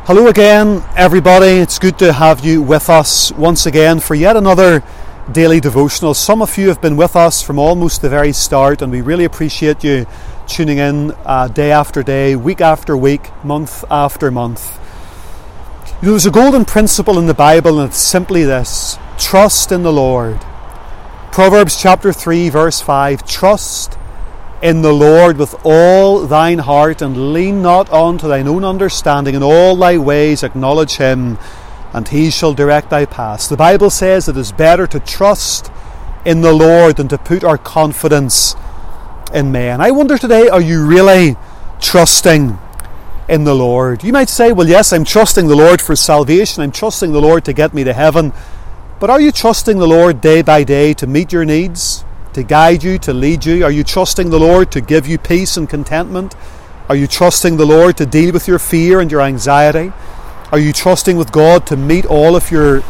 Hello again, everybody. It's good to have you with us once again for yet another daily devotional. Some of you have been with us from almost the very start, and we really appreciate you tuning in day after day, week after week, month after month. You know, there's a golden principle in the Bible, and it's simply this: trust in the Lord. Proverbs chapter 3 verse 5, trust in the Lord with all thine heart, and lean not unto thine own understanding. In all thy ways acknowledge him, and he shall direct thy paths. The Bible says it is better to trust in the Lord than to put our confidence in man. I wonder today, are you really trusting in the Lord? You might say, well, yes, I'm trusting the Lord for salvation. I'm trusting the Lord to get me to heaven. But are you trusting the Lord day by day to meet your needs, to guide you, to lead you? Are you trusting the Lord to give you peace and contentment? Are you trusting the Lord to deal with your fear and your anxiety? Are you trusting with God to meet all of your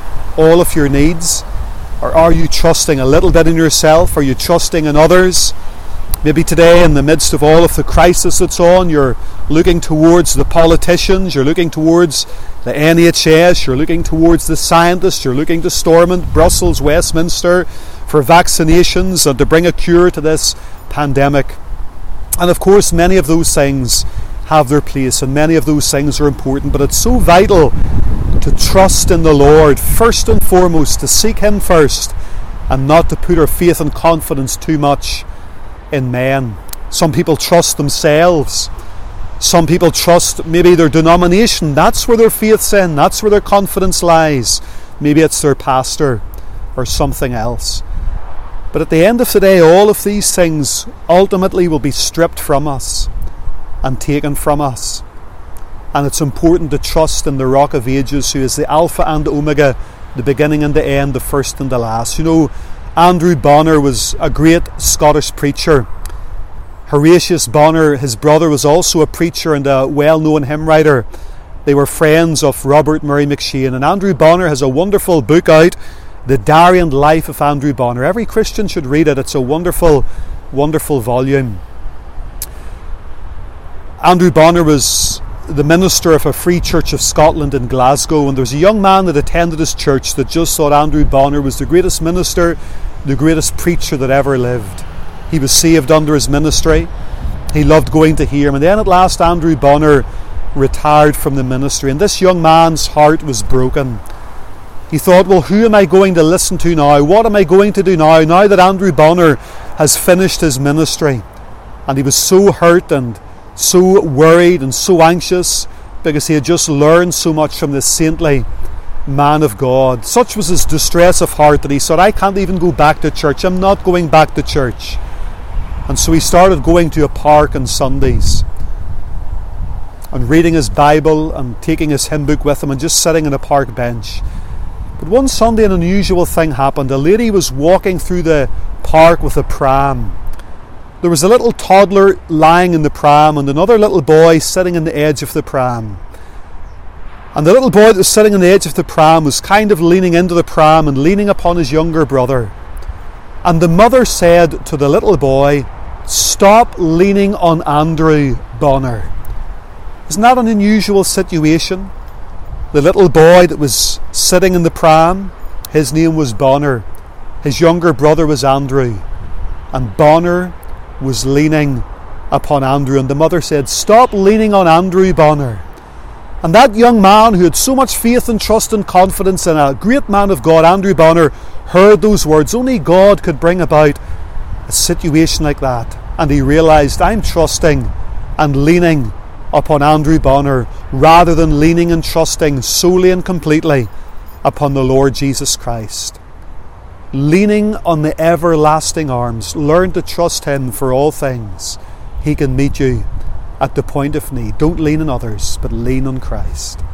needs? Or are you trusting a little bit in yourself? Are you trusting in others? Maybe today, in the midst of all of the crisis that's on, you're looking towards the politicians, you're looking towards the NHS, you're looking towards the scientists, you're looking to Stormont, Brussels, Westminster for vaccinations and to bring a cure to this pandemic. And of course, many of those things have their place, and many of those things are important, but it's so vital to trust in the Lord first and foremost, to seek him first, and not to put our faith and confidence too much in men. Some people trust themselves. Some people trust maybe their denomination. That's where their faith's in. That's where their confidence lies. Maybe it's their pastor or something else. But at the end of the day, all of these things ultimately will be stripped from us and taken from us. And it's important to trust in the Rock of Ages, who is the Alpha and Omega, the beginning and the end, the first and the last. You know, Andrew Bonar was a great Scottish preacher. Horatius Bonar, his brother, was also a preacher and a well-known hymn writer. They were friends of Robert Murray M'Cheyne, and Andrew Bonar has a wonderful book out, The Diary and Life of Andrew Bonar. Every Christian should read it. It's a wonderful, wonderful volume. Andrew Bonar was the minister of a Free Church of Scotland in Glasgow, and there was a young man that attended his church that just thought Andrew Bonar was the greatest minister, the greatest preacher that ever lived. He was saved under his ministry. He loved going to hear him. And then at last Andrew Bonar retired from the ministry, and this young man's heart was broken. He thought, well, who am I going to listen to now? What am I going to do now that Andrew Bonar has finished his ministry? And he was so hurt and so worried and so anxious because he had just learned so much from this saintly man of God. Such was his distress of heart that he said, I can't even go back to church. I'm not going back to church. And so he started going to a park on Sundays and reading his Bible and taking his hymn book with him and just sitting on a park bench. But one Sunday an unusual thing happened. A lady was walking through the park with a pram. There was a little toddler lying in the pram and another little boy sitting on the edge of the pram. And the little boy that was sitting on the edge of the pram was kind of leaning into the pram and leaning upon his younger brother. And the mother said to the little boy, stop leaning on Andrew Bonar. Isn't that an unusual situation? The little boy that was sitting in the pram, his name was Bonar. His younger brother was Andrew. And Bonar was leaning upon Andrew. And the mother said, stop leaning on Andrew Bonar. And that young man who had so much faith and trust and confidence in a great man of God, Andrew Bonar, heard those words. Only God could bring about a situation like that. And he realised, I'm trusting and leaning upon Andrew Bonar rather than leaning and trusting solely and completely upon the Lord Jesus Christ. Leaning on the everlasting arms. Learn to trust him for all things. He can meet you at the point of need. Don't lean on others, but lean on Christ.